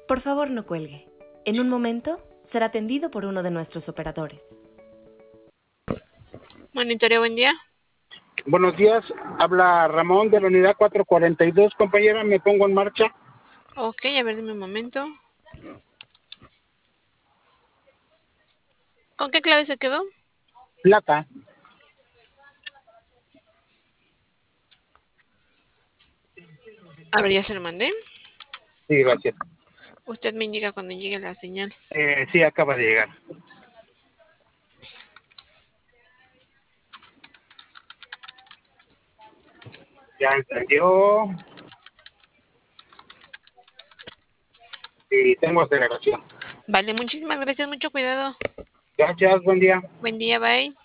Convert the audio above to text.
Por favor, no cuelgue. En un momento será atendido por uno de nuestros operadores. Monitoreo, buen día. Buenos días, habla Ramón de la unidad 442, compañera, me pongo en marcha. Ok, a ver, dime un momento. ¿Con qué clave se quedó? Plata. A ver, ya se lo mandé. Sí, gracias. Usted me indica cuando llegue la señal. Sí, acaba de llegar. Ya entendió. Y tengo aceleración. Vale, muchísimas gracias, mucho cuidado. Gracias, buen día. Buen día, bye.